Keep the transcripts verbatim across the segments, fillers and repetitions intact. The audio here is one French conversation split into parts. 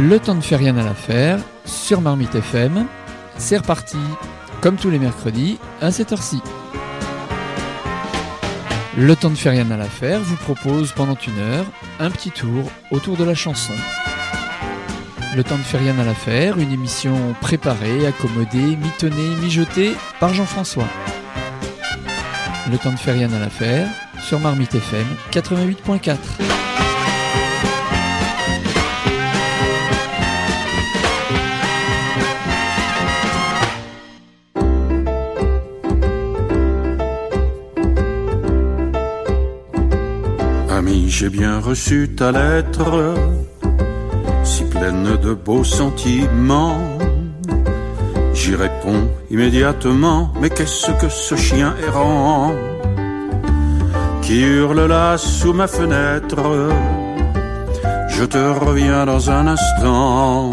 Le temps ne fait rien à l'affaire sur Marmite F M. C'est reparti, comme tous les mercredis, à cette heure-ci. Le temps ne fait rien à l'affaire vous propose pendant une heure un petit tour autour de la chanson. Le temps ne fait rien à l'affaire, une émission préparée, accommodée, mitonnée, mijotée par Jean-François. Le temps ne fait rien à l'affaire sur Marmite F M quatre-vingt-huit point quatre. Ami, j'ai bien reçu ta lettre, si pleine de beaux sentiments. J'y réponds immédiatement, mais qu'est-ce que ce chien errant qui hurle là sous ma fenêtre? Je te reviens dans un instant.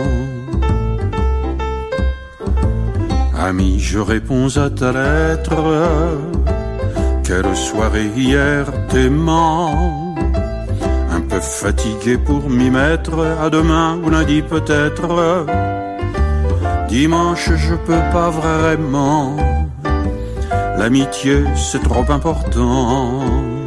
Ami, je réponds à ta lettre. Quelle soirée hier t'aimant, un peu fatigué pour m'y mettre, à demain ou lundi peut-être. Dimanche je peux pas vraiment, l'amitié c'est trop important.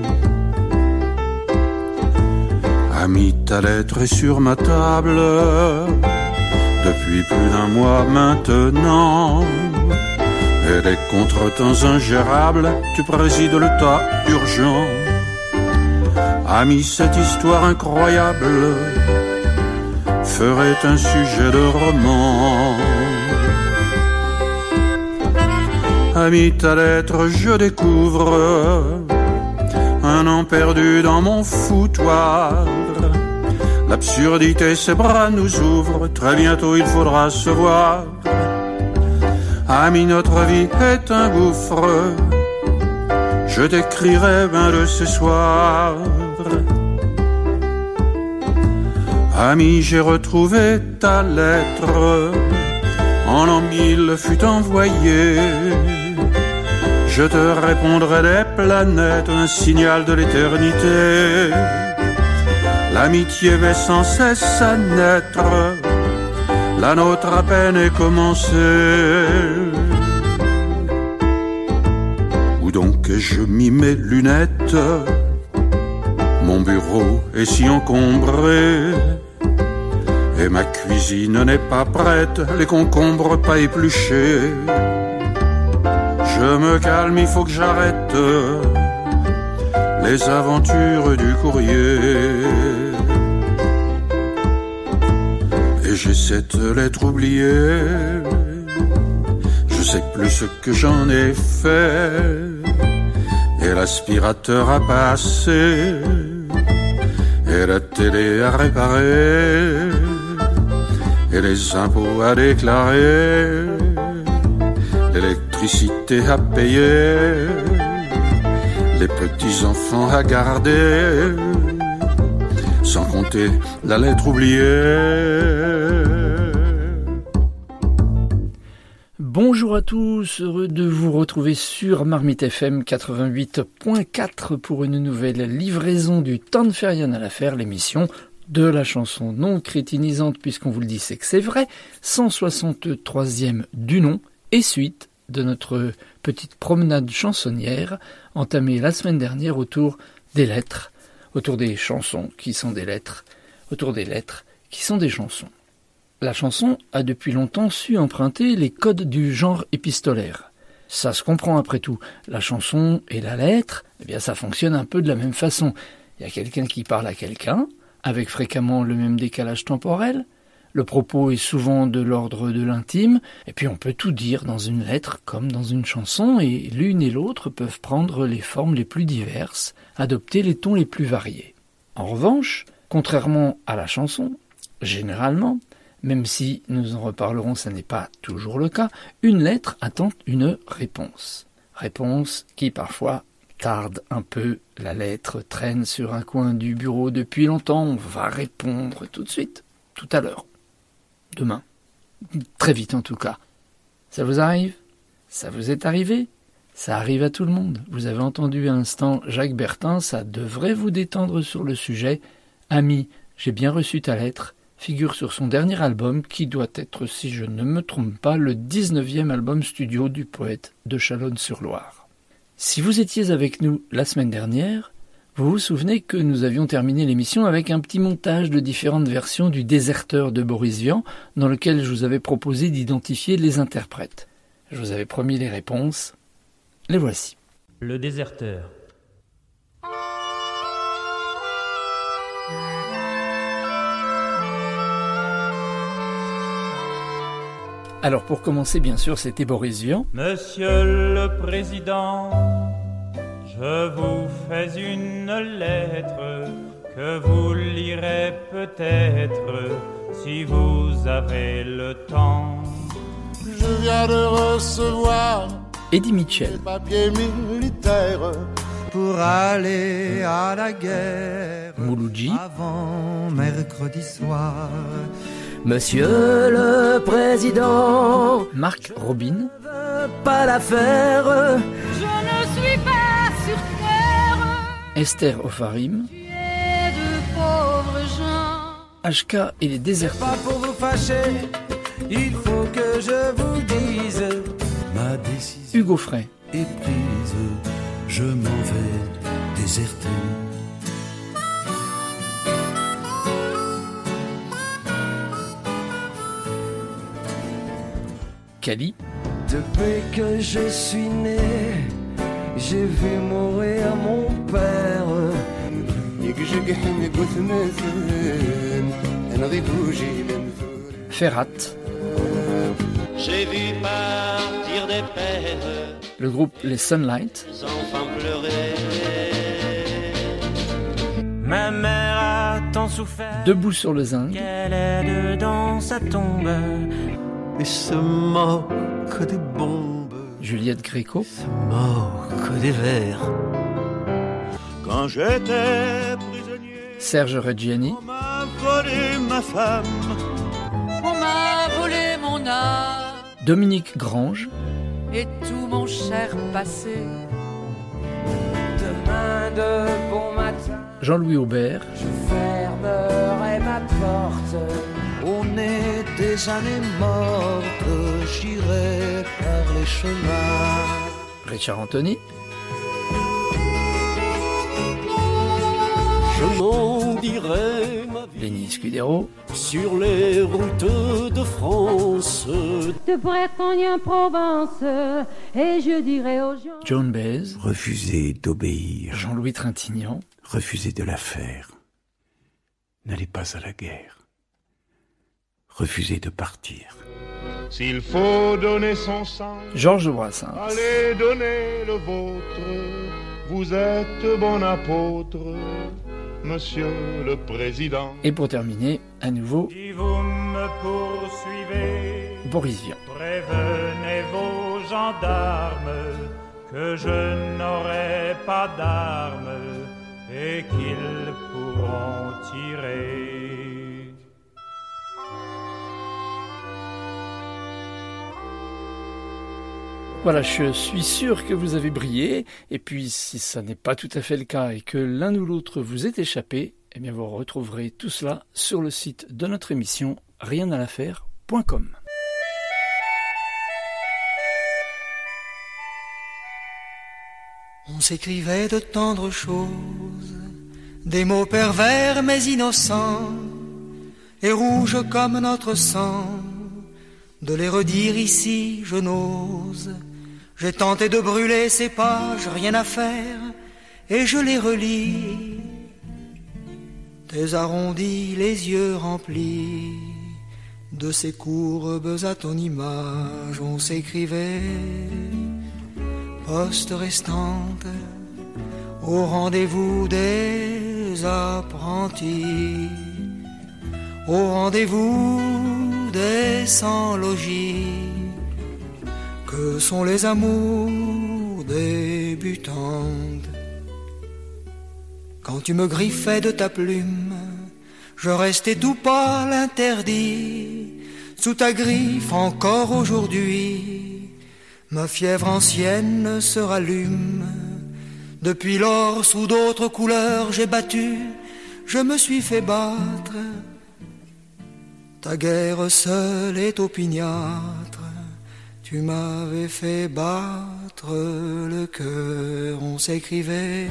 Ami, ta lettre est sur ma table, depuis plus d'un mois maintenant. Et des contretemps ingérables, tu présides le tas urgent. Ami, cette histoire incroyable ferait un sujet de roman. Ami, ta lettre, je découvre un an perdu dans mon foutoir. L'absurdité, ses bras nous ouvrent, très bientôt il faudra se voir. Ami, notre vie est un gouffre, je t'écrirai un de ce soir. Ami, j'ai retrouvé ta lettre, en l'an mille fut envoyée. Je te répondrai des planètes, un signal de l'éternité. L'amitié va sans cesse à naître, la nôtre à peine est commencée. Où donc je mis mes lunettes, mon bureau est si encombré, et ma cuisine n'est pas prête, les concombres pas épluchés. Je me calme, il faut que j'arrête les aventures du courrier. Et j'ai cette lettre oubliée, je sais plus ce que j'en ai fait. Et l'aspirateur a passé, et la télé à réparer, et les impôts à déclarer, l'électricité à payer, les petits-enfants à garder, sans compter la lettre oubliée. Bonjour à tous, heureux de vous retrouver sur Marmite F M quatre-vingt-huit point quatre pour une nouvelle livraison du Temps ne fait rien à l'affaire, l'émission de la chanson non crétinisante, puisqu'on vous le dit, c'est que c'est vrai, cent soixante-troisième du nom, et suite de notre petite promenade chansonnière entamée la semaine dernière autour des lettres, autour des chansons qui sont des lettres, autour des lettres qui sont des chansons. La chanson a depuis longtemps su emprunter les codes du genre épistolaire. Ça se comprend après tout. La chanson et la lettre, eh bien ça fonctionne un peu de la même façon. Il y a quelqu'un qui parle à quelqu'un, avec fréquemment le même décalage temporel. Le propos est souvent de l'ordre de l'intime, et puis on peut tout dire dans une lettre comme dans une chanson, et l'une et l'autre peuvent prendre les formes les plus diverses, adopter les tons les plus variés. En revanche, contrairement à la chanson, généralement, même si nous en reparlerons, ça n'est pas toujours le cas, une lettre attend une réponse. Réponse qui parfois tarde un peu, la lettre traîne sur un coin du bureau depuis longtemps, on va répondre tout de suite, tout à l'heure, demain, très vite en tout cas. Ça vous arrive? Ça vous est arrivé? Ça arrive à tout le monde. Vous avez entendu à l'instant Jacques Bertin, ça devrait vous détendre sur le sujet. Ami, j'ai bien reçu ta lettre, figure sur son dernier album qui doit être, si je ne me trompe pas, le dix-neuvième album studio du poète de Chalonnes-sur-Loire. Si vous étiez avec nous la semaine dernière, vous vous souvenez que nous avions terminé l'émission avec un petit montage de différentes versions du Déserteur de Boris Vian, dans lequel je vous avais proposé d'identifier les interprètes. Je vous avais promis les réponses. Les voici. Le Déserteur. Alors pour commencer, bien sûr, c'était Boris Vian. Monsieur le Président, je vous fais une lettre que vous lirez peut-être si vous avez le temps. Je viens de recevoir Eddie Mitchell. des papiers militaires pour aller à la guerre. Mouloudji. Avant mercredi soir. Monsieur le Président, Marc Robin. je veux pas la faire. Je ne suis pas sur terre. Esther Ofarim. Tu es de pauvres gens. H K et les Déserteurs. Pas pour vous fâcher, il faut que je vous dise. Ma décision Hugo Frey. est prise, je m'en vais déserter. Cali. Depuis que je suis né, j'ai vu mourir mon père. Ferrat. J'ai vu partir des pères, Le groupe Les Sunlight. les enfants pleurer. Ma mère a tant souffert Debout sur le zinc. qu'elle est dedans sa tombe. Et se moque des bombes, Juliette Gréco. se moque des vers. Quand j'étais prisonnier, Serge Reggiani. on m'a volé ma femme. On m'a volé mon âme Dominique Grange. et tout mon cher passé. Demain de bon matin, Jean-Louis Aubert. je fermerai ma porte. On est des années mortes, j'irai par les chemins. Richard Anthony. Je m'en dirai ma vie Lenny Scudero. sur les routes de France. de Bretagne en Provence, et je dirais aux gens... Joan Baez. Refusez d'obéir, Jean-Louis Trintignant. refusez de la faire. N'allez pas à la guerre. Refusez de partir. S'il faut donner son sang, Georges Brassens. allez donner le vôtre. Vous êtes bon apôtre, Monsieur le Président. Et pour terminer, à nouveau, Si vous me poursuivez, Boris Vian. prévenez vos gendarmes que je n'aurai pas d'armes et qu'ils pourront tirer. Voilà, je suis sûr que vous avez brillé, et puis si ça n'est pas tout à fait le cas et que l'un ou l'autre vous est échappé, eh bien vous retrouverez tout cela sur le site de notre émission rien à la faire point com. On s'écrivait de tendres choses, des mots pervers mais innocents, et rouges comme notre sang. De les redire ici, je n'ose. J'ai tenté de brûler ces pages, rien à faire, et je les relis. Tes arrondis, les yeux remplis de ces courbes à ton image. On s'écrivait, poste restante, au rendez-vous des apprentis, au rendez-vous des sans-logis. Que sont les amours débutantes? Quand tu me griffais de ta plume, je restais tout pâle, interdit. Sous ta griffe encore aujourd'hui, ma fièvre ancienne se rallume. Depuis lors, sous d'autres couleurs, j'ai battu, je me suis fait battre. Ta guerre seule est opiniâtre, tu m'avais fait battre le cœur, on s'écrivait.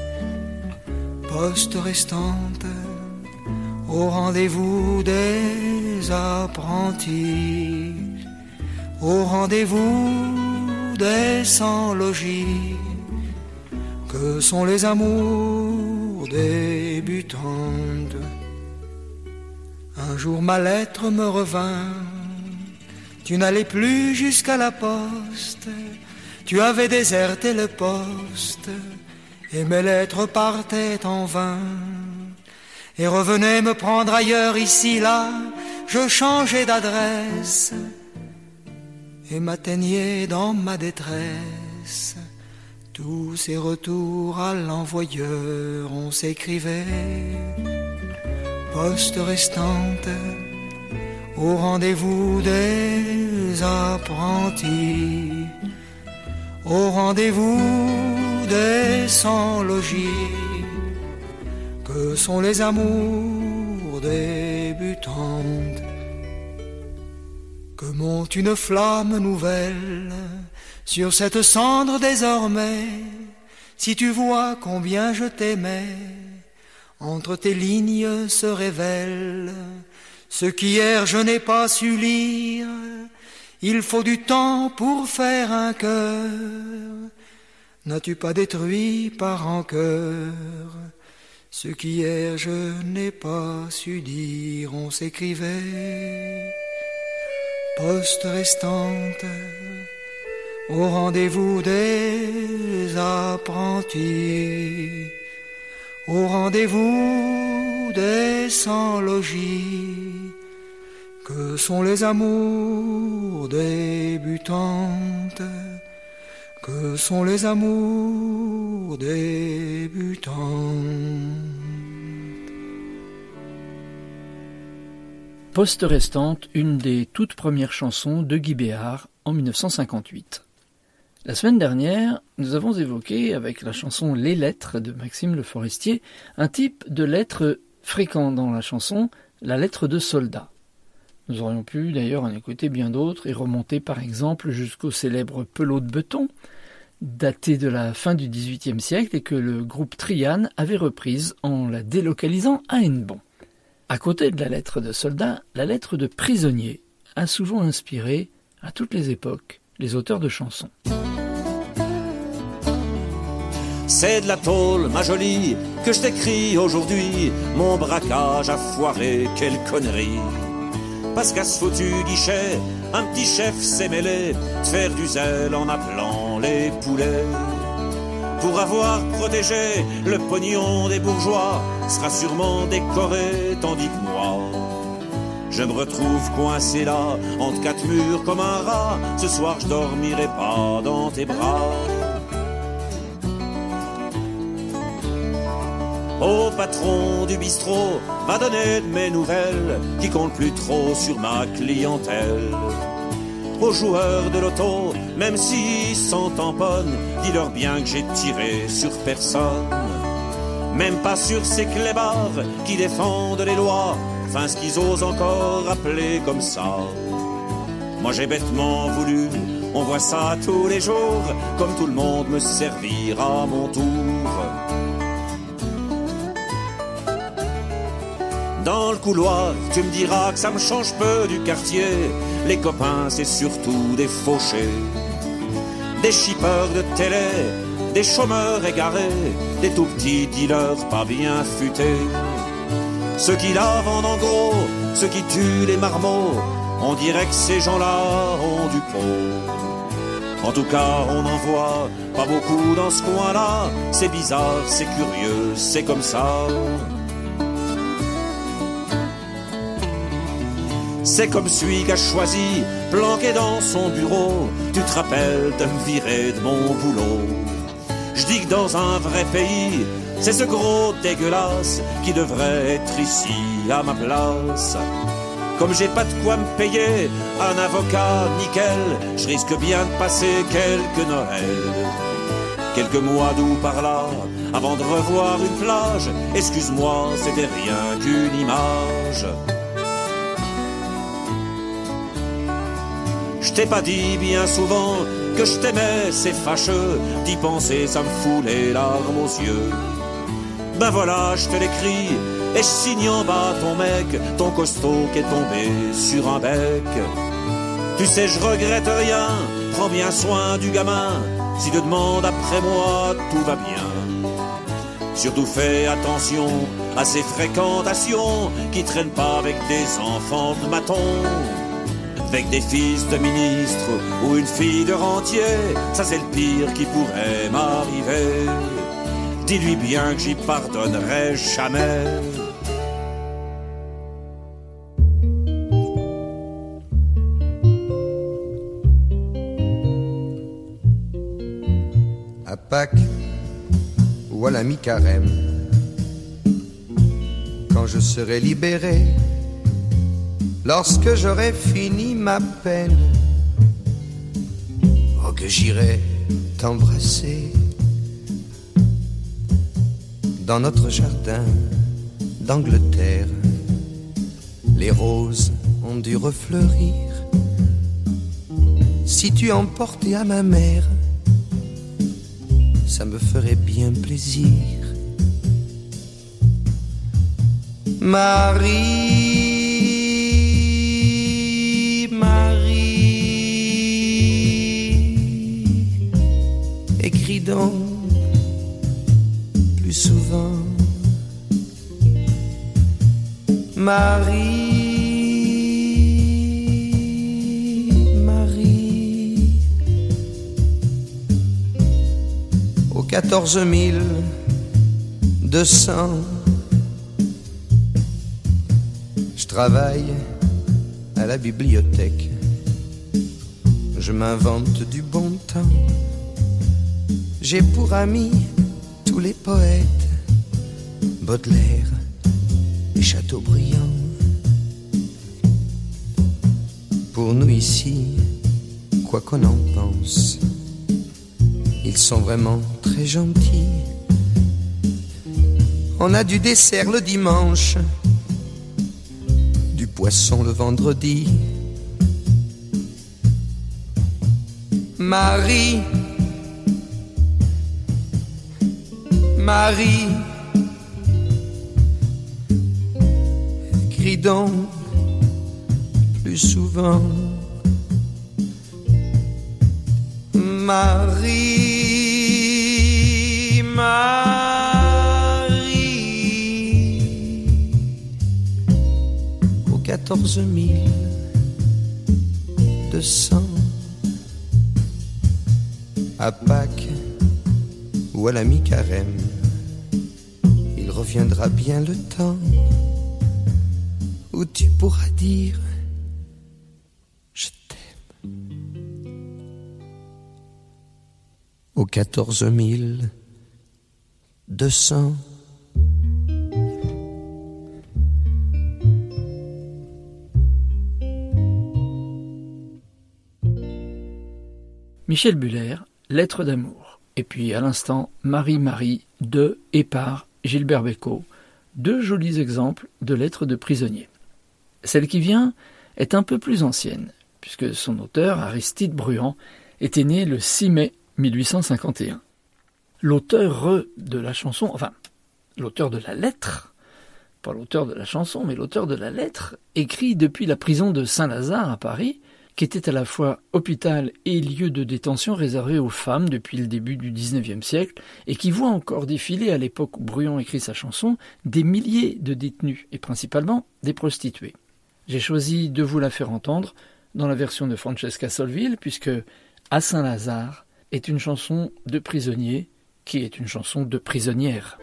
Poste restante au rendez-vous des apprentis, au rendez-vous des sans-logis, que sont les amours débutantes. Un jour ma lettre me revint, tu n'allais plus jusqu'à la poste, tu avais déserté le poste, et mes lettres partaient en vain, et revenaient me prendre ailleurs, ici, là, je changeais d'adresse, et m'atteignais dans ma détresse. Tous ces retours à l'envoyeur, on s'écrivait. Poste restante au rendez-vous des apprentis, au rendez-vous des sans-logis, que sont les amours débutantes. Que monte une flamme nouvelle sur cette cendre désormais, si tu vois combien je t'aimais, entre tes lignes se révèle ce qu'hier je n'ai pas su lire. Il faut du temps pour faire un cœur. N'as-tu pas détruit par rancœur ce qu'hier je n'ai pas su dire? On s'écrivait. Poste restante au rendez-vous des apprentis, au rendez-vous des sans-logis, que sont les amours débutantes, que sont les amours débutantes. Poste restante, une des toutes premières chansons de Guy Béard en mille neuf cent cinquante-huit. La semaine dernière, nous avons évoqué, avec la chanson Les Lettres de Maxime Le Forestier, un type de lettre fréquent dans la chanson, la lettre de soldat. Nous aurions pu d'ailleurs en écouter bien d'autres et remonter par exemple jusqu'au célèbre Pelot de Beton, daté de la fin du dix-huitième siècle et que le groupe Triane avait reprise en la délocalisant à Hennebont. À côté de la lettre de soldat, la lettre de prisonnier a souvent inspiré, à toutes les époques, les auteurs de chansons. C'est de la tôle, ma jolie, que je t'écris aujourd'hui. Mon braquage a foiré, quelle connerie. Parce qu'à ce foutu guichet, un petit chef s'est mêlé de faire du zèle en appelant les poulets. Pour avoir protégé le pognon des bourgeois, sera sûrement décoré, tandis que moi, je me retrouve coincé là, entre quatre murs comme un rat. Ce soir je dormirai pas dans tes bras. Au patron du bistrot, va donner de mes nouvelles, qui compte plus trop sur ma clientèle. Aux joueurs de loto, même s'ils s'en tamponnent, dis-leur bien que j'ai tiré sur personne. Même pas sur ces clébards qui défendent les lois, enfin ce qu'ils osent encore appeler comme ça. Moi j'ai bêtement voulu, on voit ça tous les jours, comme tout le monde me servira à mon tour. Dans le couloir, tu me diras que ça me change peu du quartier. Les copains, c'est surtout des fauchés, des shippers de télé, des chômeurs égarés, des tout petits dealers pas bien futés. Ceux qui la vendent en gros, ceux qui tuent les marmots, on dirait que ces gens-là ont du pot. En tout cas, on n'en voit pas beaucoup dans ce coin-là. C'est bizarre, c'est curieux, c'est comme ça. C'est comme celui qui a choisi, planqué dans son bureau. Tu te rappelles de me virer de mon boulot. Je dis que dans un vrai pays, c'est ce gros dégueulasse qui devrait être ici à ma place. Comme j'ai pas de quoi me payer un avocat nickel, je risque bien de passer quelques Noëls, quelques mois d'août par là, avant de revoir une plage. Excuse-moi, c'était rien qu'une image. Je t'ai pas dit bien souvent que je t'aimais, c'est fâcheux. D'y penser, ça me fout les larmes aux yeux. Ben voilà, je te l'écris et je signe en bas ton mec, ton costaud qui est tombé sur un bec. Tu sais, je regrette rien, prends bien soin du gamin. S'il te demande après moi, tout va bien. Surtout fais attention à ces fréquentations qui traînent pas avec des enfants de maton. Avec des fils de ministres ou une fille de rentier, ça c'est le pire qui pourrait m'arriver. Dis-lui bien que j'y pardonnerai jamais. À Pâques ou à la mi-carême, quand je serai libéré, lorsque j'aurai fini ma peine, oh que j'irai t'embrasser dans notre jardin d'Angleterre. Les roses ont dû refleurir. Si tu emportais à ma mère, ça me ferait bien plaisir. Marie, Marie, écris donc plus souvent. Marie, Marie, au quatorze mille deux cents. Je travaille à la bibliothèque. Je m'invente du bon temps. J'ai pour amis tous les poètes, Baudelaire et Chateaubriand. Pour nous ici, quoi qu'on en pense, ils sont vraiment très gentils. On a du dessert le dimanche, du poisson le vendredi. Marie, Marie, crie donc plus souvent. Marie, Marie, au quatorze mille deux cents. À Pâques ou à la mi-carême, il reviendra bien le temps où tu pourras dire je t'aime. Au quatorze mille deux cents. Michel Buller, Lettres d'amour. Et puis à l'instant, Marie-Marie de et par Gilbert Bécaud. Deux jolis exemples de lettres de prisonniers. Celle qui vient est un peu plus ancienne, puisque son auteur, Aristide Bruant, était né le six mai mille huit cent cinquante et un. L'auteur de la chanson, enfin, l'auteur de la lettre, pas l'auteur de la chanson, mais l'auteur de la lettre, écrit depuis la prison de Saint-Lazare à Paris, qui était à la fois hôpital et lieu de détention réservé aux femmes depuis le début du dix-neuvième siècle, et qui voit encore défiler, à l'époque où Bruant écrit sa chanson, des milliers de détenus, et principalement des prostituées. J'ai choisi de vous la faire entendre dans la version de Francesca Solville, puisque « À Saint-Lazare » est une chanson de prisonnier qui est une chanson de prisonnière.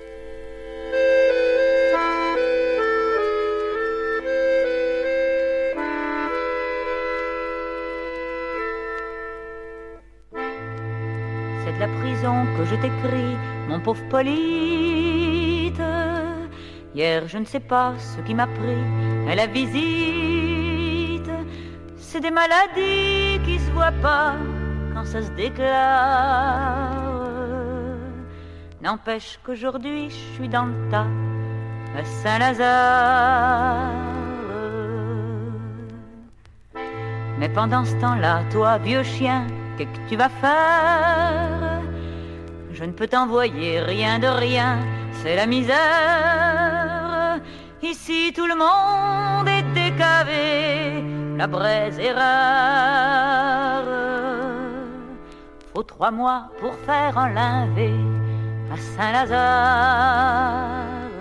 C'est de la prison que je t'écris, mon pauvre Polyte. Hier, je ne sais pas ce qui m'a pris à la visite. C'est des maladies qui se voient pas quand ça se déclare. N'empêche qu'aujourd'hui, je suis dans le tas à Saint-Lazare. Mais pendant ce temps-là, toi, vieux chien, qu'est-ce que tu vas faire? Je ne peux t'envoyer rien de rien, c'est la misère. Ici tout le monde est décavé, la braise est rare. Faut trois mois pour faire un linvé à Saint-Lazare.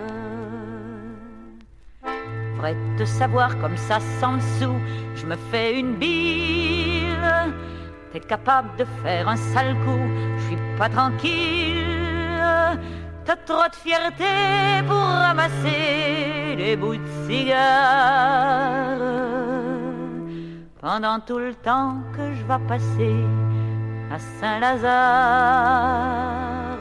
Vrai de savoir comme ça sans le sou, je me fais une bile. T'es capable de faire un sale coup, je suis pas tranquille. T'as trop de fierté pour ramasser les bouts de cigare. Pendant tout le temps que je vais passer à Saint-Lazare.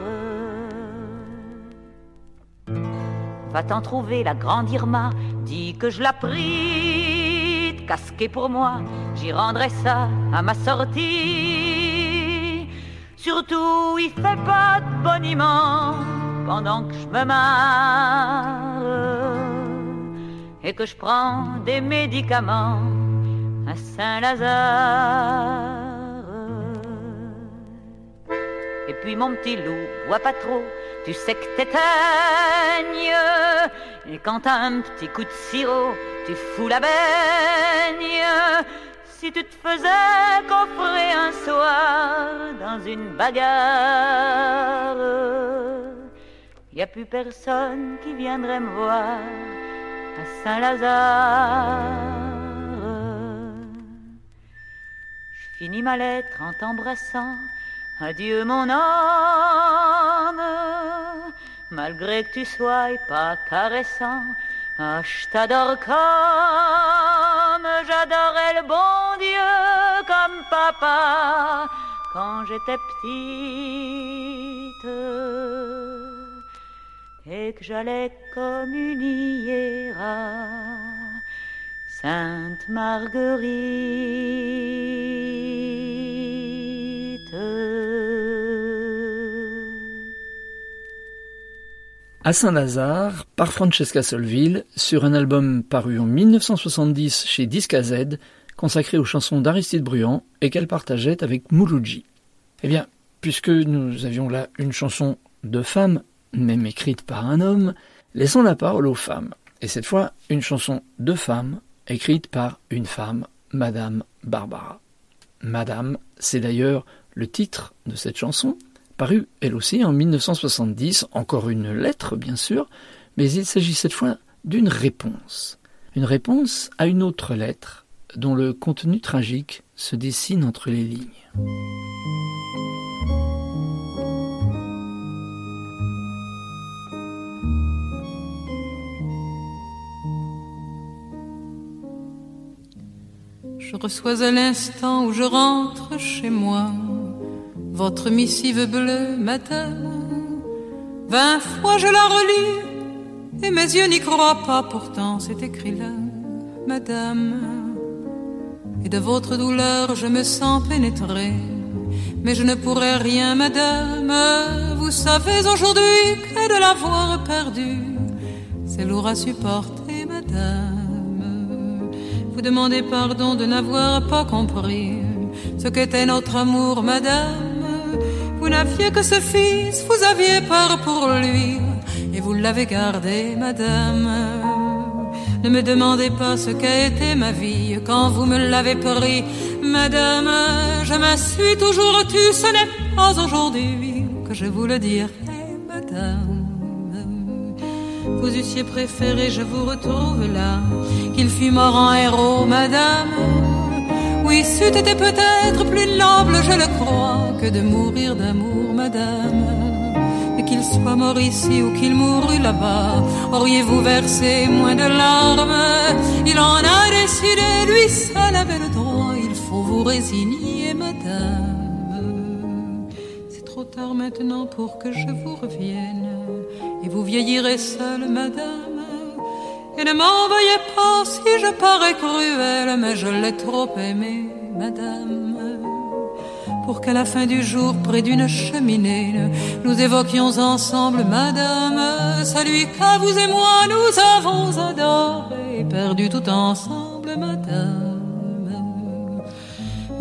Va t'en trouver la grande Irma, dis que je la prie de casquer pour moi, j'y rendrai ça à ma sortie. Surtout, il fait pas de boniment pendant que je me marre et que je prends des médicaments à Saint-Lazare. Et puis mon petit loup, bois pas trop, tu sais que t'éteignes. Et quand t'as un petit coup de sirop, tu fous la baigne. Si tu te faisais coffrer un soir dans une bagarre, y a plus personne qui viendrait me voir à Saint-Lazare. Je finis ma lettre en t'embrassant. Adieu mon âme, malgré que tu sois pas caressant. Ah, je t'adore comme j'adorais le bon Dieu, comme papa quand j'étais petite et que j'allais communier à Sainte Marguerite. À Saint-Lazare, par Francesca Solville, sur un album paru en mille neuf cent soixante-dix chez Disque A Z, consacré aux chansons d'Aristide Bruant et qu'elle partageait avec Mouloudji. Eh bien, puisque nous avions là une chanson de femme, même écrite par un homme, laissons la parole aux femmes. Et cette fois, une chanson de femme, écrite par une femme, Madame Barbara. Madame, c'est d'ailleurs le titre de cette chanson, parue elle aussi en mille neuf cent soixante-dix, encore une lettre bien sûr, mais il s'agit cette fois d'une réponse. Une réponse à une autre lettre, dont le contenu tragique se dessine entre les lignes. Je reçois à l'instant où je rentre chez moi votre missive bleue, madame. Vingt fois je la relis et mes yeux n'y croient pas. Pourtant c'est écrit là, madame. Et de votre douleur je me sens pénétrée, mais je ne pourrai rien, madame. Vous savez aujourd'hui que de l'avoir perdu, c'est lourd à supporter, madame. Vous demandez pardon de n'avoir pas compris ce qu'était notre amour, madame. Vous n'aviez que ce fils, vous aviez peur pour lui, et vous l'avez gardé, madame. Ne me demandez pas ce qu'a été ma vie quand vous me l'avez pris, madame. Je me suis toujours tue, ce n'est pas aujourd'hui que je vous le dirai, madame. Vous eussiez préféré, je vous retrouve là, qu'il fût mort en héros, madame. Oui, c'eût été peut-être plus noble, je le crois, que de mourir d'amour, madame. Mais qu'il soit mort ici ou qu'il mourût là-bas, auriez-vous versé moins de larmes? Il en a décidé, lui seul avait le droit, il faut vous résigner, madame. C'est trop tard maintenant pour que je vous revienne, et vous vieillirez seule, madame. Et ne m'en veuillez pas si je parais cruelle, mais je l'ai trop aimé, madame, pour qu'à la fin du jour, près d'une cheminée, nous évoquions ensemble, madame, celui qu'à vous et moi nous avons adoré, perdu tout ensemble, madame.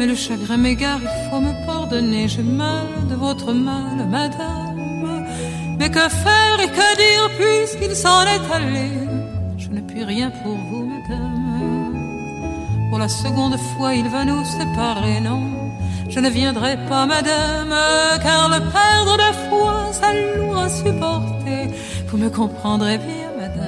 Mais le chagrin m'égare, il faut me pardonner. J'ai mal de votre mal, madame. Mais que faire et que dire puisqu'il s'en est allé? Je ne puis rien pour vous, madame. Pour la seconde fois, il va nous séparer, non? Je ne viendrai pas, madame, car le perdre de fois, ça lourd à supporter. Vous me comprendrez bien,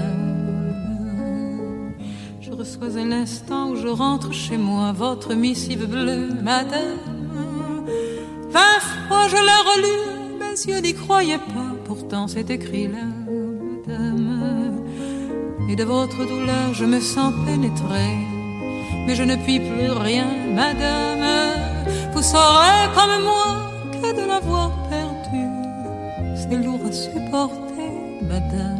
madame. Je reçois à l'instant où je rentre chez moi votre missive bleue, madame. Vingt fois je la relus, mes yeux n'y croyaient pas, pourtant c'est écrit là, madame. Et de votre douleur je me sens pénétrée, mais je ne puis plus rien, madame. Vous saurez comme moi que de l'avoir perdu, c'est lourd à supporter, madame.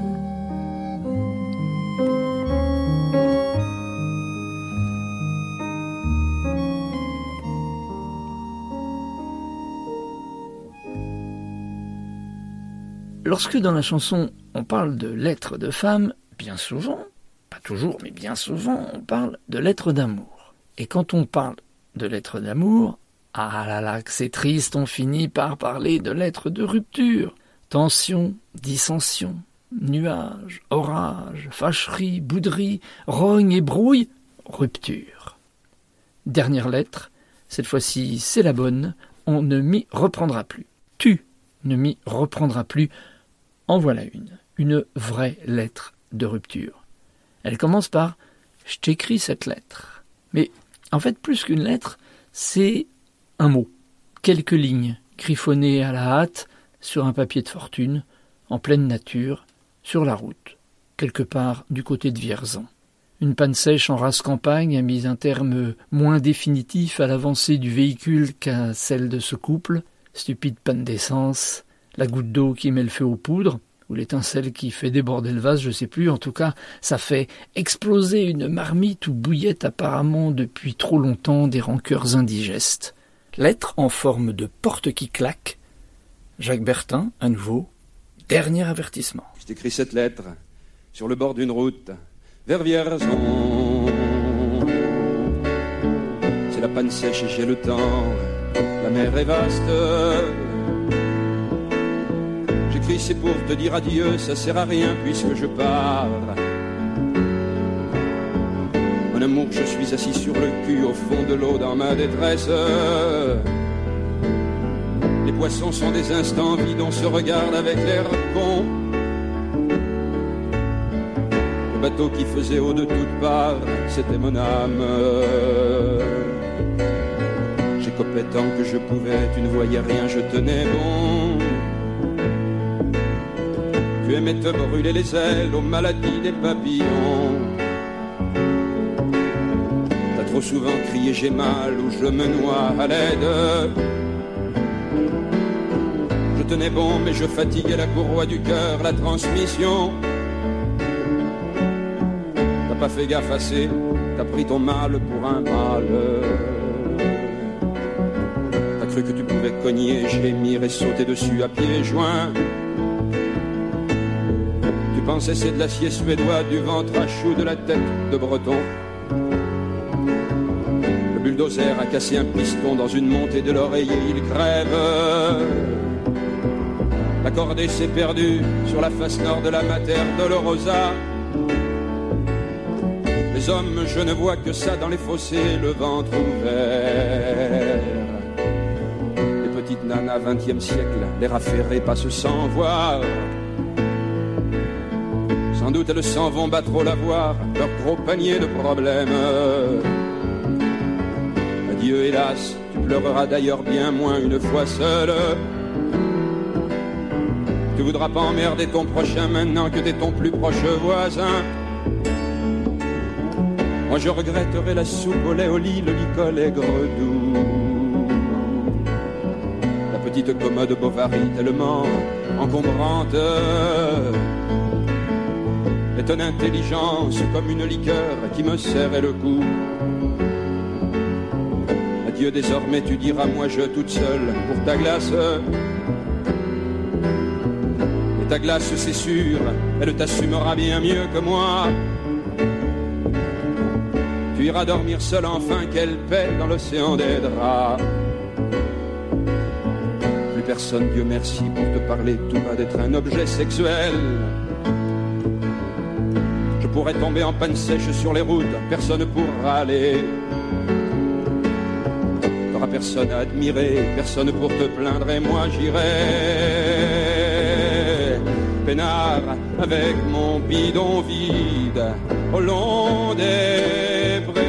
Lorsque dans la chanson on parle de lettres de femmes, bien souvent, pas toujours, mais bien souvent, on parle de lettres d'amour. Et quand on parle de lettres d'amour, ah là là, que c'est triste, on finit par parler de lettres de rupture. Tension, dissension, nuages, orages, fâcherie, bouderie, rogne et brouille, rupture. Dernière lettre, cette fois-ci c'est la bonne, on ne m'y reprendra plus. Tu ne m'y reprendras plus. En voilà une, une vraie lettre de rupture. Elle commence par « Je t'écris cette lettre ». Mais en fait, plus qu'une lettre, c'est un mot, quelques lignes, griffonnées à la hâte, sur un papier de fortune, en pleine nature, sur la route, quelque part du côté de Vierzon. Une panne sèche en race campagne a mis un terme moins définitif à l'avancée du véhicule qu'à celle de ce couple. Stupide panne d'essence, la goutte d'eau qui met le feu aux poudres, ou l'étincelle qui fait déborder le vase, je sais plus, en tout cas, ça fait exploser une marmite où bouillait apparemment depuis trop longtemps des rancœurs indigestes. Lettre en forme de porte qui claque. Jacques Bertin, à nouveau, dernier avertissement. Je t'écris cette lettre sur le bord d'une route vers Vierzon. C'est la panne sèche et j'ai le temps, la mer est vaste. J'écris c'est pour te dire adieu, ça sert à rien puisque je pars. Mon amour, je suis assis sur le cul au fond de l'eau dans ma détresse. Les poissons sont des instants vides, on se regarde avec l'air con. Le bateau qui faisait eau de toutes parts, c'était mon âme. J'écopais tant que je pouvais, tu ne voyais rien, je tenais bon. Tu aimais te brûler les ailes aux maladies des papillons. T'as trop souvent crié j'ai mal ou je me noie à l'aide. Je tenais bon mais je fatiguais la courroie du cœur, la transmission. T'as pas fait gaffe assez, t'as pris ton mal pour un mal. T'as cru que tu pouvais cogner, gémir et sauter dessus à pieds joints. Tu pensais c'est de l'acier suédois, du ventre à choux, de la tête de breton. Le bulldozer a cassé un piston dans une montée de l'oreiller, il crève. La cordée s'est perdue sur la face nord de la Mater Dolorosa. Les hommes, je ne vois que ça dans les fossés, le ventre ouvert. Les petites nanas vingtième siècle, les affairées passent sans voir. Sans doute elles s'en vont battre au lavoir, leur gros panier de problèmes. Adieu hélas, tu pleureras d'ailleurs bien moins une fois seule. Tu voudras pas emmerder ton prochain maintenant que t'es ton plus proche voisin. Moi je regretterai la soupe au lait au lit, le lit collègue doux. La petite commode Bovary tellement encombrante. Et ton intelligence comme une liqueur qui me serrait le cou. Adieu désormais tu diras moi je toute seule pour ta glace. Et ta glace c'est sûr, elle t'assumera bien mieux que moi. Tu tu iras dormir seul enfin, quelle paix dans l'océan des draps. Plus personne, Dieu merci, pour te parler tout bas, d'être un objet sexuel. Je pourrais tomber en panne sèche sur les routes, personne pour râler. T'auras personne à admirer, personne pour te plaindre, et moi j'irai peinard avec mon bidon vide au long des prés.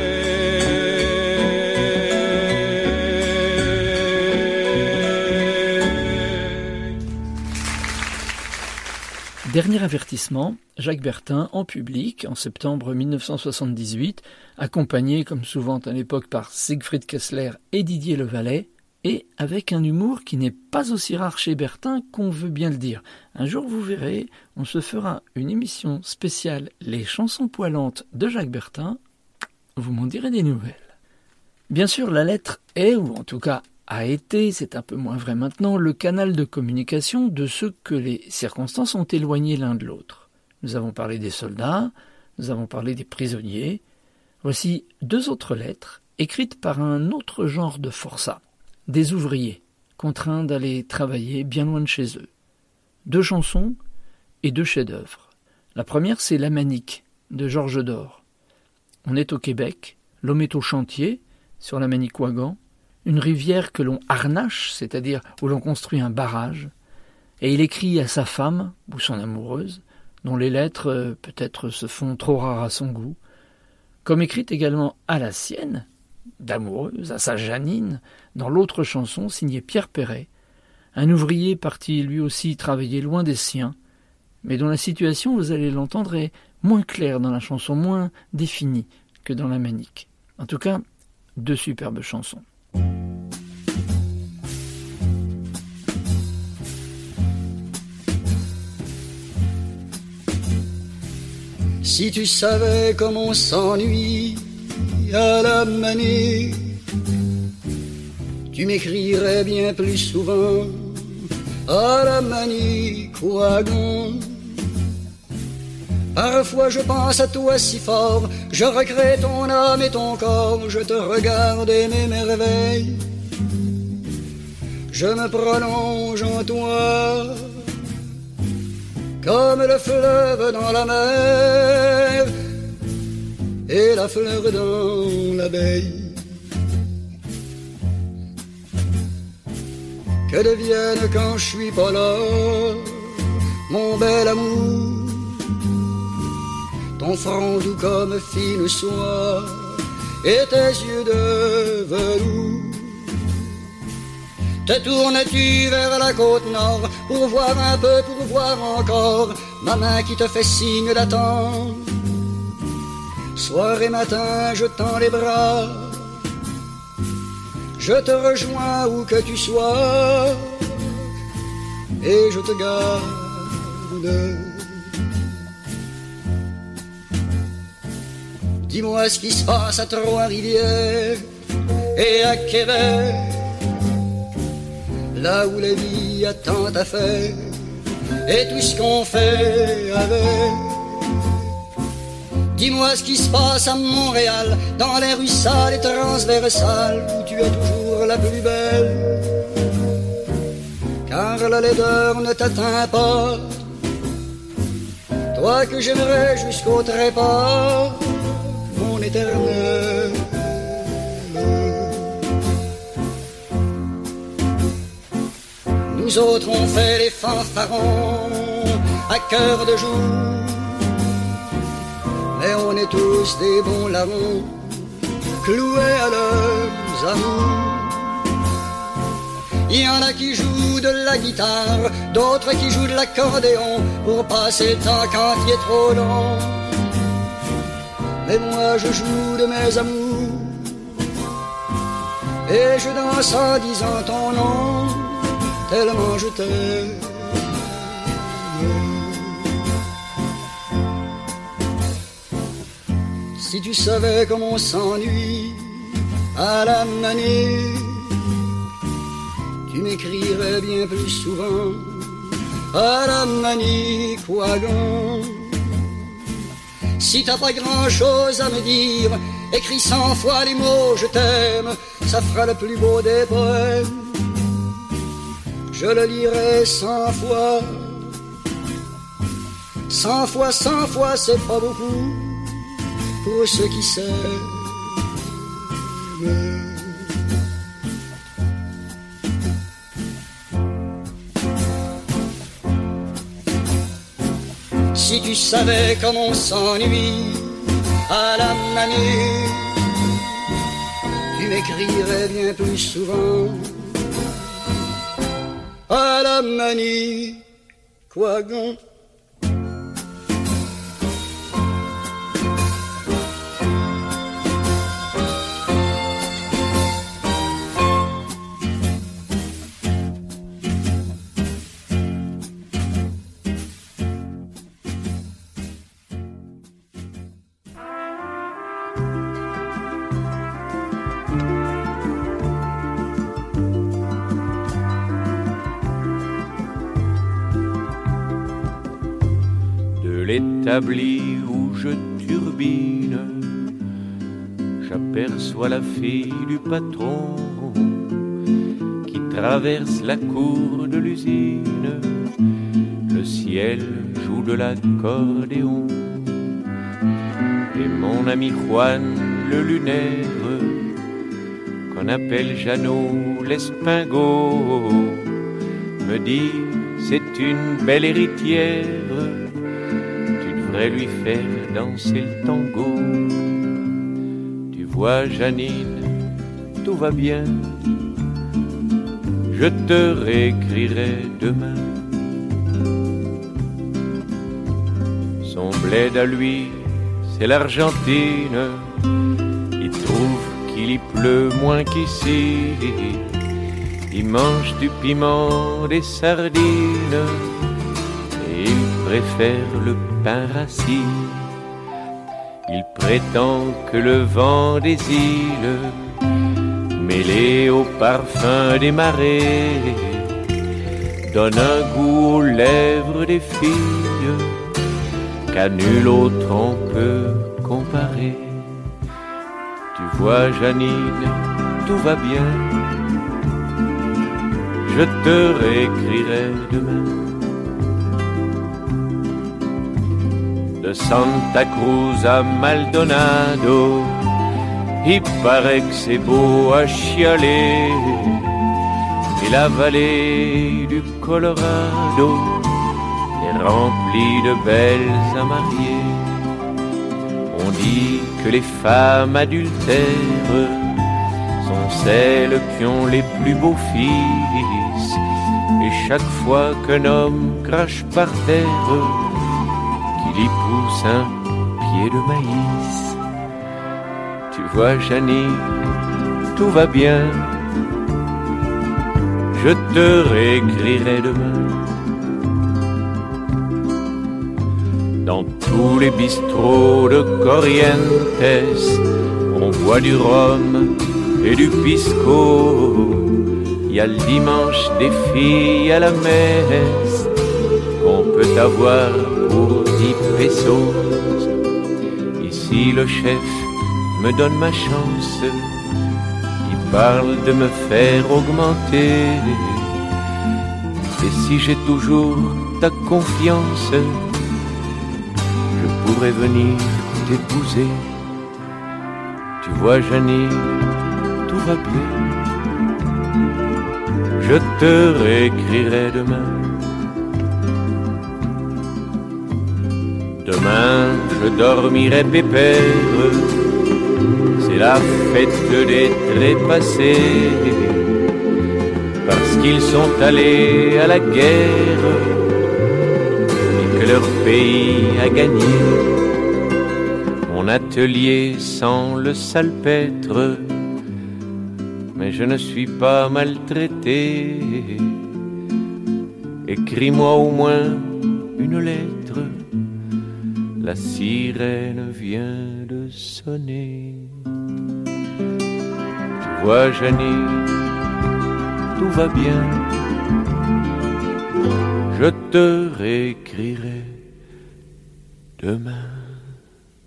Dernier avertissement, Jacques Bertin en public en septembre mille neuf cent soixante-dix-huit, accompagné comme souvent à l'époque par Siegfried Kessler et Didier Levalet, et avec un humour qui n'est pas aussi rare chez Bertin qu'on veut bien le dire. Un jour vous verrez, on se fera une émission spéciale Les chansons poilantes de Jacques Bertin, vous m'en direz des nouvelles. Bien sûr, la lettre est, ou en tout cas a été, c'est un peu moins vrai maintenant, le canal de communication de ceux que les circonstances ont éloignés l'un de l'autre. Nous avons parlé des soldats, nous avons parlé des prisonniers. Voici deux autres lettres, écrites par un autre genre de forçats, des ouvriers, contraints d'aller travailler bien loin de chez eux. Deux chansons et deux chefs-d'œuvre. La première, c'est La Manique, de Georges Dore. On est au Québec, l'homme est au chantier, sur la Manicouagan, une rivière que l'on harnache, c'est-à-dire où l'on construit un barrage, et il écrit à sa femme, ou son amoureuse, dont les lettres euh, peut-être se font trop rares à son goût, comme écrite également à la sienne, d'amoureuse, à sa Janine, dans l'autre chanson signée Pierre Perret, un ouvrier parti lui aussi travailler loin des siens, mais dont la situation, vous allez l'entendre, est moins claire dans la chanson, moins définie que dans la Manique. En tout cas, deux superbes chansons. Si tu savais comme on s'ennuie à la Manique, tu m'écrirais bien plus souvent à la Manicouagan. Parfois je pense à toi si fort, je regrette ton âme et ton corps, je te regarde et m'émerveille, je me prolonge en toi, comme le fleuve dans la mer et la fleur dans l'abeille. Que devienne quand je suis pas là, mon bel amour, ton front doux comme fine soie et tes yeux de velours. Te tournes-tu vers la côte nord pour voir un peu, pour voir encore ma main qui te fait signe d'attendre? Soir et matin je tends les bras, je te rejoins où que tu sois et je te garde. Dis-moi ce qui se passe à Trois-Rivières et à Québec, là où la vie a tant à faire et tout ce qu'on fait avec. Dis-moi ce qui se passe à Montréal, dans les rues sales et transversales, où tu es toujours la plus belle, car la laideur ne t'atteint pas, toi que j'aimerais jusqu'au trépas, mon éternel. Nous autres on fait les fanfarons à cœur de jour, mais on est tous des bons larrons, cloués à leurs amours. Il y en a qui jouent de la guitare, d'autres qui jouent de l'accordéon, pour passer le temps quand il est trop long. Mais moi je joue de mes amours, et je danse en disant ton nom, tellement je t'aime. Si tu savais comme on s'ennuie à la Manique, tu m'écrirais bien plus souvent à la Manicouagan. Si t'as pas grand chose à me dire, écris cent fois les mots je t'aime, ça fera le plus beau des poèmes. Je le lirai cent fois. Cent fois, cent fois, c'est pas beaucoup pour ceux qui s'aiment. Si tu savais comme on s'ennuie à la manie, tu m'écrirais bien plus souvent à la manie, quoi gon. L'établi où je turbine, j'aperçois la fille du patron qui traverse la cour de l'usine. Le ciel joue de l'accordéon et mon ami Juan le lunaire, qu'on appelle Jeannot l'Espingot, me dit c'est une belle héritière, lui faire danser le tango. Tu vois Janine, tout va bien, je te réécrirai demain. Son bled à lui, c'est l'Argentine, il trouve qu'il y pleut moins qu'ici, il mange du piment, des sardines, et il préfère le pain rassis. Il prétend que le vent des îles, mêlé au parfum des marées, donne un goût aux lèvres des filles qu'à nul autre on peut comparer. Tu vois Janine, tout va bien, je te réécrirai demain. De Santa Cruz à Maldonado, il paraît que c'est beau à chialer, et la vallée du Colorado est remplie de belles à marier. On dit que les femmes adultères sont celles qui ont les plus beaux fils, et chaque fois qu'un homme crache par terre, il y pousse un pied de maïs. Tu vois Janine, tout va bien, je te réécrirai demain. Dans tous les bistrots de Corrientes, on boit du rhum et du pisco. Il y a le dimanche des filles à la messe qu'on peut avoir pour dix pesos. Ici le chef me donne ma chance, il parle de me faire augmenter. Et si j'ai toujours ta confiance, je pourrais venir t'épouser. Tu vois Janine, tout va bien, je te réécrirai demain. Demain, je dormirai pépère, c'est la fête des trépassés, parce qu'ils sont allés à la guerre et que leur pays a gagné. Mon atelier sent le salpêtre, mais je ne suis pas maltraité. Écris-moi au moins une lettre, la sirène vient de sonner. Tu vois Janine, tout va bien, je te réécrirai demain.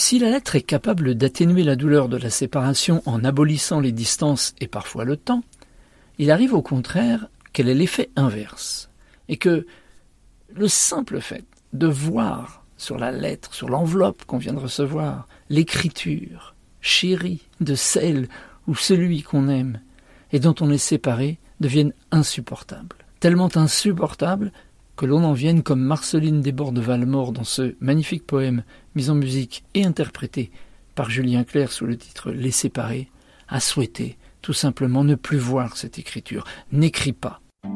si la lettre est capable d'atténuer la douleur de la séparation en abolissant les distances et parfois le temps, il arrive au contraire qu'elle ait l'effet inverse, et que le simple fait de voir sur la lettre, sur l'enveloppe qu'on vient de recevoir, l'écriture chérie de celle ou celui qu'on aime et dont on est séparé devienne insupportable. Tellement insupportable que l'on en vienne, comme Marceline Desbordes-Valmore dans ce magnifique poème mis en musique et interprété par Julien Clerc sous le titre « Les séparés », à souhaiter tout simplement ne plus voir cette écriture. N'écris pas.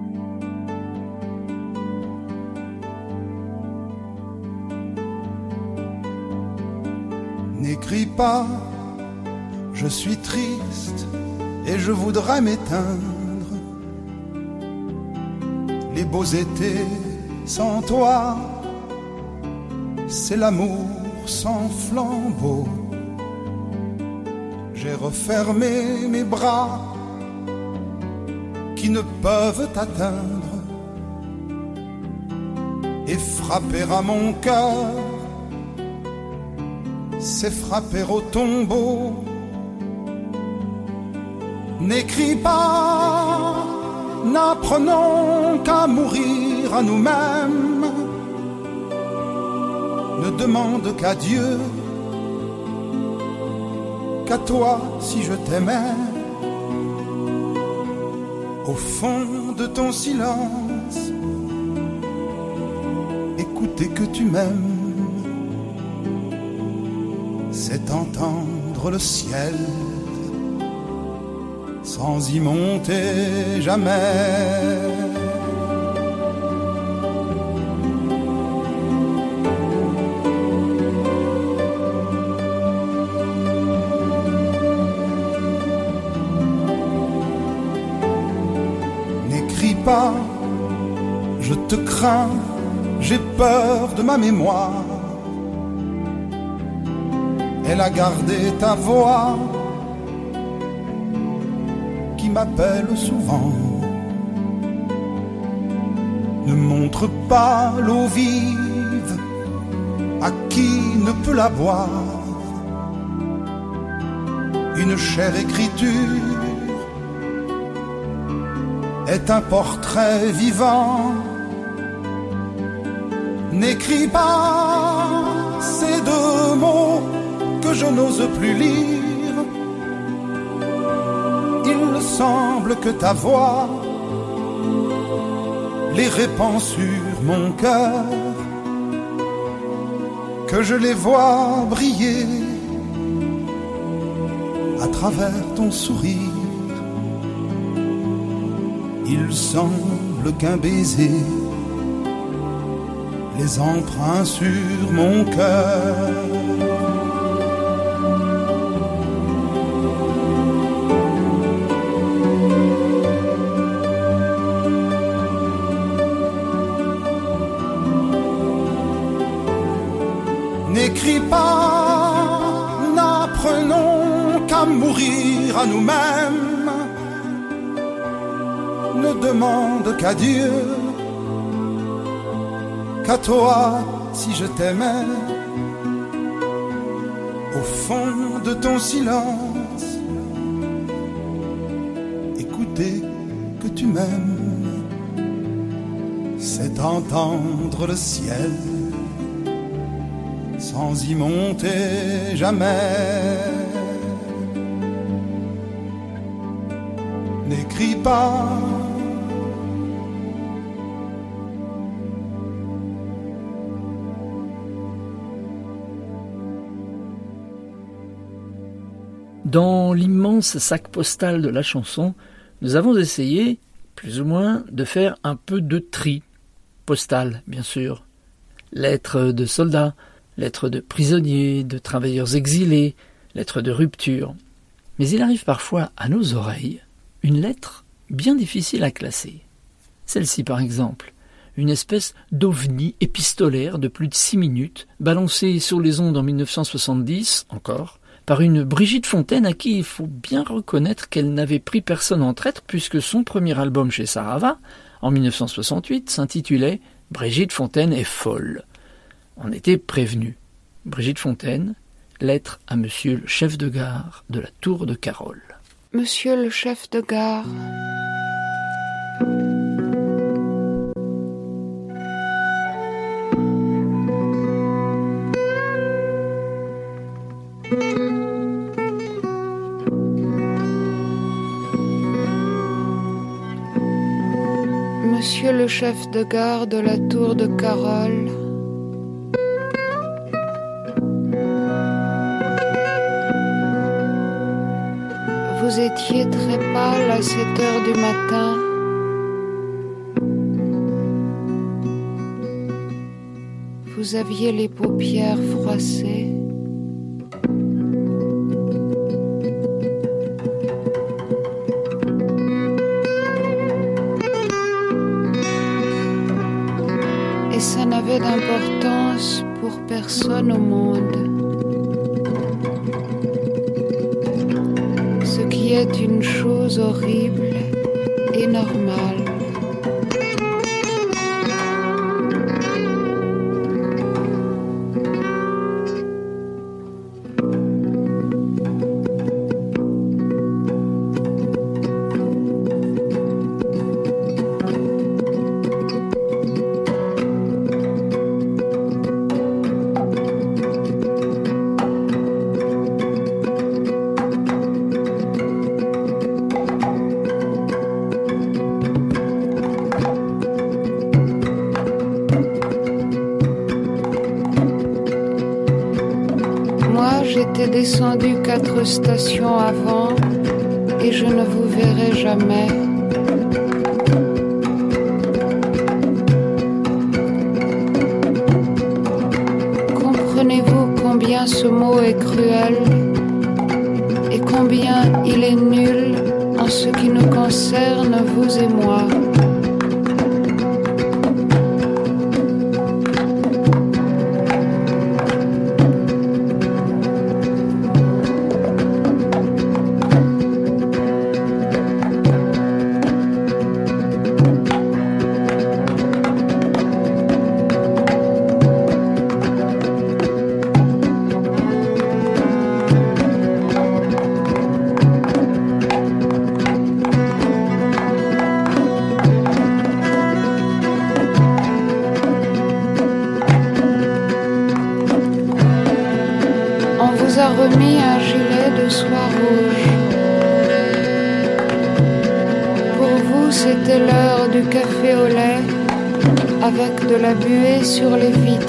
N'écris pas, je suis triste et je voudrais m'éteindre. Les beaux étés sans toi, c'est l'amour sans flambeau. J'ai refermé mes bras qui ne peuvent t'atteindre et frapper à mon cœur, c'est frapper au tombeau. N'écris pas, n'apprenons qu'à mourir à nous-mêmes. Ne demande qu'à Dieu, qu'à toi si je t'aimais. Au fond de ton silence, écouter que tu m'aimes, c'est entendre le ciel sans y monter jamais. N'écris pas, je te crains, j'ai peur de ma mémoire. Elle a gardé ta voix qui m'appelle souvent. Ne montre pas l'eau vive à qui ne peut la boire. Une chère écriture est un portrait vivant. N'écris pas ces deux mots que je n'ose plus lire. Il semble que ta voix les répand sur mon cœur, que je les vois briller à travers ton sourire. Il semble qu'un baiser les empreint sur mon cœur. N'écris pas, n'apprenons qu'à mourir à nous-mêmes. Ne demande qu'à Dieu, qu'à toi si je t'aimais. Au fond de ton silence, écouter que tu m'aimes, c'est entendre le ciel sans y monter jamais. N'écris pas, dans l'immense sac postal de la chanson, nous avons essayé, plus ou moins, de faire un peu de tri. Postal, bien sûr. Lettres de soldats, lettres de prisonniers, de travailleurs exilés, lettres de rupture. Mais il arrive parfois à nos oreilles une lettre bien difficile à classer. Celle-ci, par exemple, une espèce d'ovni épistolaire de plus de six minutes, balancée sur les ondes en mille neuf cent soixante-dix, encore, par une Brigitte Fontaine à qui il faut bien reconnaître qu'elle n'avait pris personne en traître puisque son premier album chez Sarava, en mille neuf cent soixante-huit, s'intitulait « Brigitte Fontaine est folle ». On était prévenu. Brigitte Fontaine, lettre à monsieur le chef de gare de la Tour de Carol. Monsieur le chef de gare, Monsieur le chef de gare de la Tour de Carol, vous étiez très pâle à sept heures du matin. Vous aviez les paupières froissées. Et ça n'avait d'importance pour personne au monde. Ce qui est une chose horrible et normale. J'étais descendu quatre stations avant et je ne vous verrai jamais. Comprenez-vous combien ce mot est cruel et combien il est nul en ce qui nous concerne, vous et moi? A remis un gilet de soie rouge. Pour vous, c'était l'heure du café au lait, avec de la buée sur les vitres.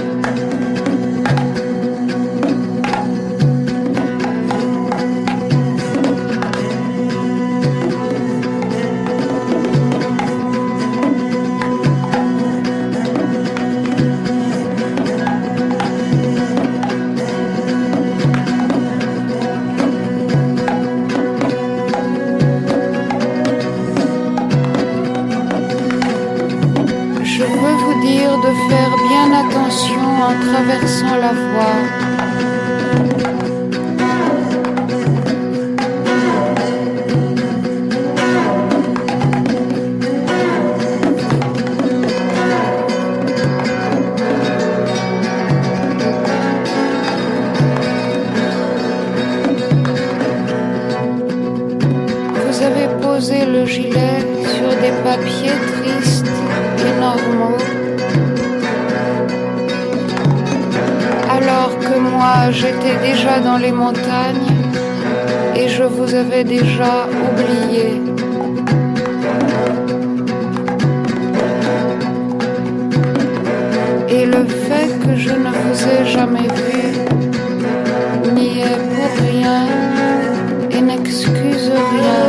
De faire bien attention en traversant la voie. Vous avez posé le gilet sur des papiers tristes et normaux. Alors que moi j'étais déjà dans les montagnes et je vous avais déjà oublié. Et le fait que je ne vous ai jamais vu n'y est pour rien et n'excuse rien.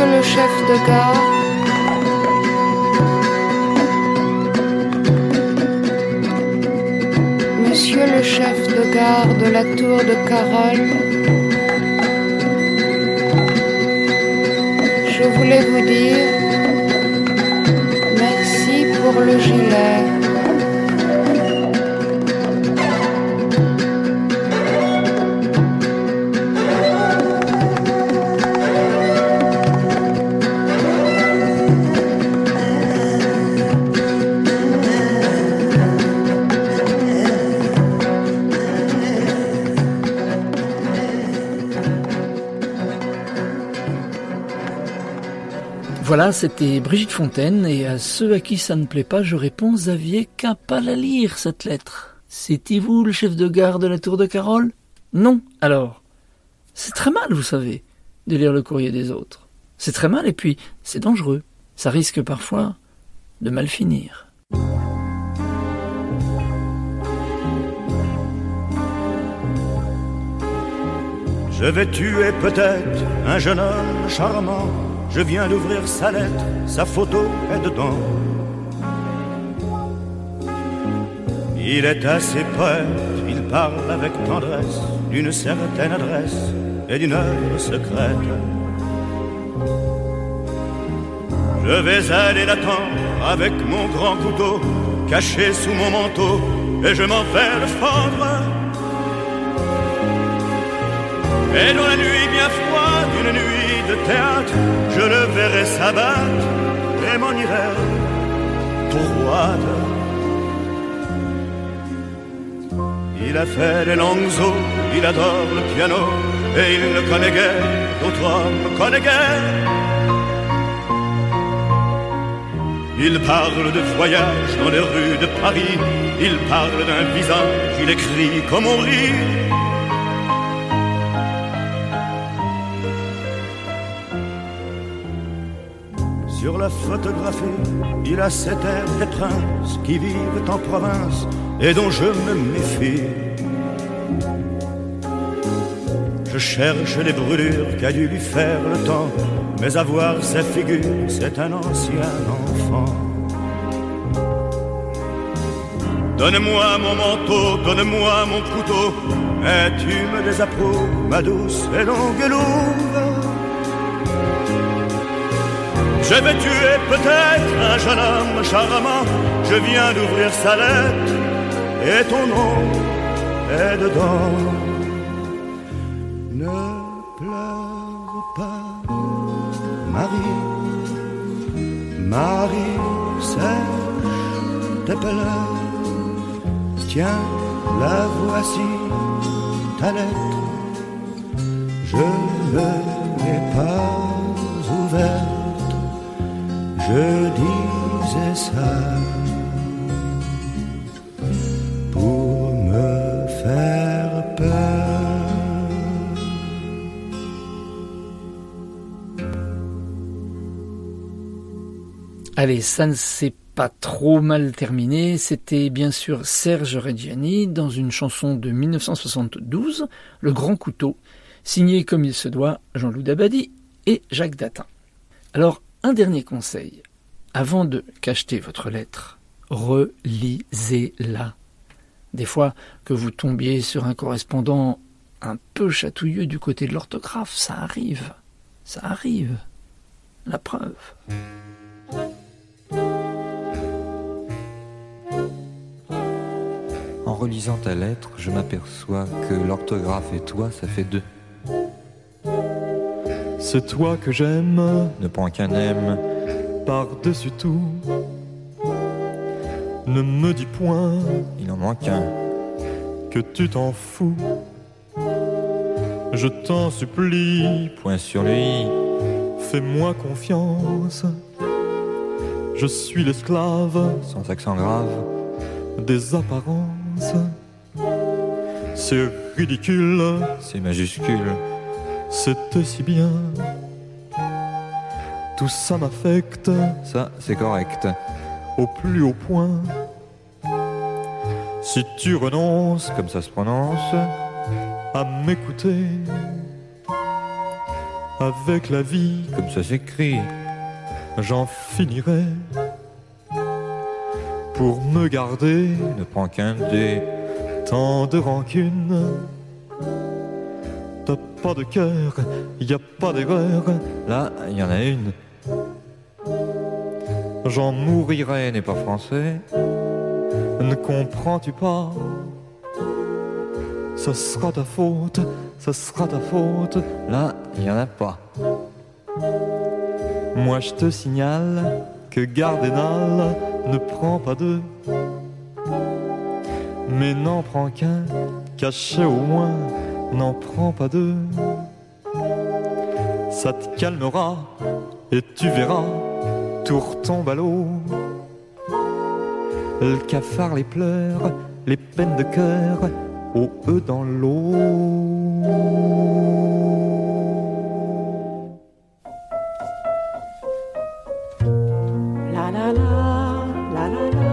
Monsieur le chef de gare, Monsieur le chef de gare de la tour de Carole, je voulais vous dire merci pour le gilet. Voilà, c'était Brigitte Fontaine, et à ceux à qui ça ne plaît pas, je réponds, vous aviez qu'à pas la lire, cette lettre. C'était vous, le chef de gare de la tour de Carole? Non, alors. C'est très mal, vous savez, de lire le courrier des autres. C'est très mal, et puis, c'est dangereux. Ça risque parfois de mal finir. Je vais tuer peut-être un jeune homme charmant. Je viens d'ouvrir sa lettre, sa photo est dedans. Il est assez poète, il parle avec tendresse d'une certaine adresse et d'une œuvre secrète. Je vais aller l'attendre avec mon grand couteau caché sous mon manteau et je m'en vais le fendre. Et dans la nuit bien froide, une nuit de théâtre, je le verrai s'abattre et m'en irai droite. Il a fait les langues eaux, il adore le piano, et il ne connaît guère, d'autres hommes connaît guère. Il parle de voyage dans les rues de Paris, il parle d'un visage, il écrit comme on rit. Sur la photographie, il a cet air des princes qui vivent en province et dont je me méfie. Je cherche les brûlures qu'a dû lui faire le temps, mais à voir sa figure, c'est un ancien enfant. Donne-moi mon manteau, donne-moi mon couteau, mais tu me désapprouves, ma douce et longue louve. Je vais tuer peut-être un jeune homme charmant, je viens d'ouvrir sa lettre et ton nom est dedans. Ne pleure pas, Marie, Marie, sèche tes pleurs. Tiens, la voici, ta lettre, je ne l'ai pas ouverte. Je disais ça pour me faire peur. Allez, ça ne s'est pas trop mal terminé. C'était bien sûr Serge Reggiani dans une chanson de mille neuf cent soixante-douze, Le Grand Couteau, signé comme il se doit Jean-Loup Dabadi et Jacques Datin. Alors, un dernier conseil, avant de cacheter votre lettre, relisez-la. Des fois que vous tombiez sur un correspondant un peu chatouilleux du côté de l'orthographe, ça arrive, ça arrive. La preuve. En relisant ta lettre, je m'aperçois que l'orthographe et toi, ça fait deux. C'est toi que j'aime, ne point qu'un aime, par-dessus tout. Ne me dis point, il en manque un, que tu t'en fous. Je t'en supplie, point sur lui, fais-moi confiance. Je suis l'esclave, sans accent grave, des apparences. C'est ridicule, c'est majuscule, c'était si bien. Tout ça m'affecte, ça c'est correct, au plus haut point. Si tu renonces, comme ça se prononce, à m'écouter, avec la vie, comme ça s'écrit, j'en finirai. Pour me garder, ne prends qu'un dé, tant de rancune. T'as pas de cœur, y a pas d'erreur. Là, y en a une. J'en mourirai, n'est pas français. Ne comprends-tu pas? Ce sera ta faute, ce sera ta faute. Là, y en a pas. Moi je te signale que Gardénal ne prend pas deux, mais n'en prend qu'un, caché au moins, n'en prend pas deux. Ça te calmera et tu verras, tout retombe à l'eau. Le cafard, les pleurs, les peines de cœur, au eux dans l'eau. La la la, la la la.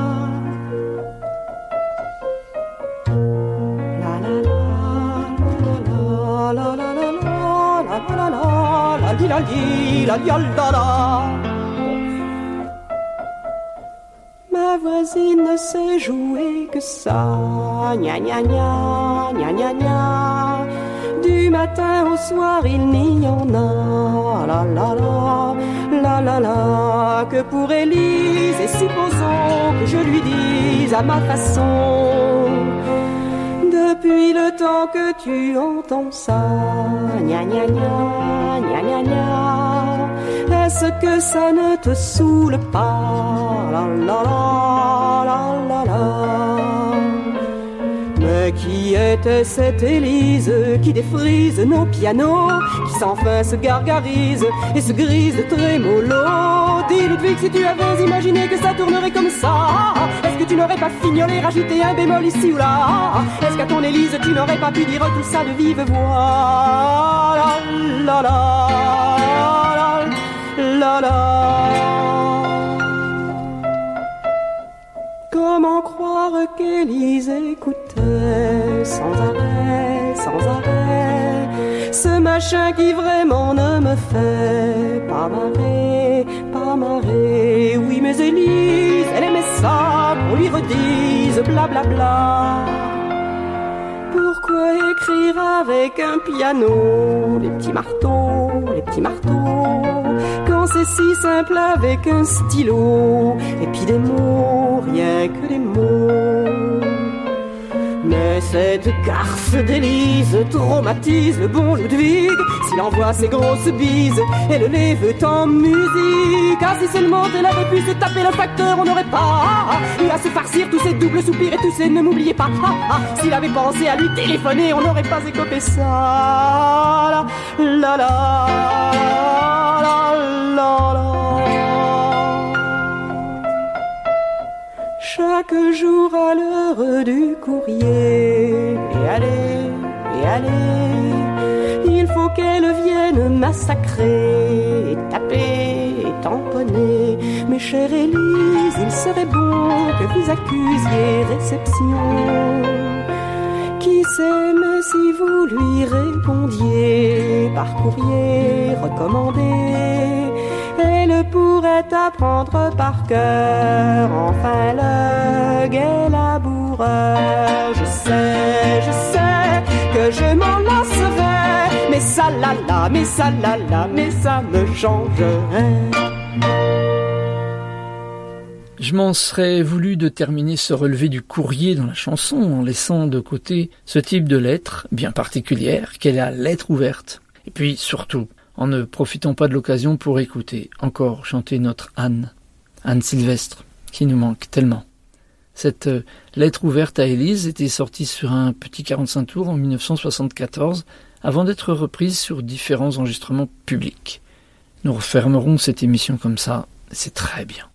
La la la, la la la la la la la la la li la li la li la la. Ma voisine ne sait jouer que ça, gna gna gna, gna gna gna. Du matin au soir il n'y en a, la la la, la la la. Que pour Élise, et supposons que je lui dise à ma façon, depuis le temps que tu entends ça, gna gna gna, gna gna gna, est-ce que ça ne te saoule pas, la la la, la la la. Mais qui était cette Élise qui défrise nos pianos, qui sans fin se gargarise et se grise de trémolo? Dis Ludwig, si tu avais imaginé que ça tournerait comme ça, est-ce que tu n'aurais pas fignolé, rajouté un bémol ici ou là? Est-ce qu'à ton Élise tu n'aurais pas pu dire tout ça de vive voix? La la la, la la la. Comment croire qu'Élise écoutait sans arrêt, sans arrêt, ce machin qui vraiment ne me fait pas marrer, pas marrer. Oui mais Élise, elle aimait ça, qu'on lui redise blablabla. Bla bla. Pourquoi écrire avec un piano, les petits marteaux, les petits marteaux, quand c'est si simple avec un stylo, et puis des mots, rien que des mots. Mais cette garce d'Élise traumatise le bon Ludwig, s'il envoie ses grosses bises et le les veut en musique. Ah, si seulement elle avait pu se taper le facteur, on n'aurait pas eu à se farcir tous ces doubles soupirs et tous ces ne m'oubliez pas. Ah, ah, s'il avait pensé à lui téléphoner, on n'aurait pas écopé ça. La la la, la la la. Chaque jour à l'heure du courrier, et allez, et allez, il faut qu'elle vienne massacrer, et taper, et tamponner. Mais chère Élise, il serait bon que vous accusiez réception. Qui sait, mais si vous lui répondiez par courrier recommandé, elle pourrait apprendre par cœur enfin le gai laboureur. Je sais, je sais que je m'en lasserai, mais ça la la, mais ça la la, mais ça me changerait. Je m'en serais voulu de terminer ce relevé du courrier dans la chanson en laissant de côté ce type de lettre bien particulière qu'est la lettre ouverte. Et puis surtout, en ne profitant pas de l'occasion pour écouter encore chanter notre Anne, Anne Sylvestre, qui nous manque tellement. Cette lettre ouverte à Élise était sortie sur un petit quarante-cinq tours en dix-neuf cent soixante-quatorze, avant d'être reprise sur différents enregistrements publics. Nous refermerons cette émission comme ça, c'est très bien.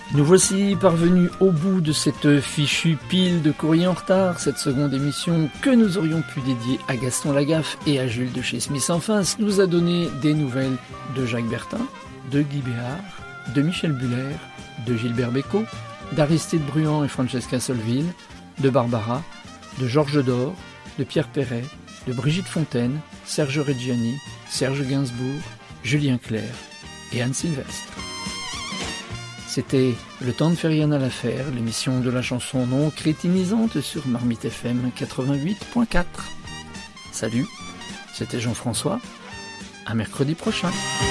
Nous voici parvenus au bout de cette fichue pile de courrier en retard, cette seconde émission que nous aurions pu dédier à Gaston Lagaffe et à Jules de chez Smith en face nous a donné des nouvelles de Jacques Bertin, de Guy Béard, de Michel Buller, de Gilbert Bécaud, d'Aristide Bruand et Francesca Solville, de Barbara, de Georges Dor, de Pierre Perret, de Brigitte Fontaine, Serge Reggiani, Serge Gainsbourg, Julien Clerc et Anne Sylvestre. C'était Le temps de faire rien à l'affaire, l'émission de la chanson non crétinisante sur Marmite F M quatre-vingt-huit point quatre. Salut, c'était Jean-François, à mercredi prochain.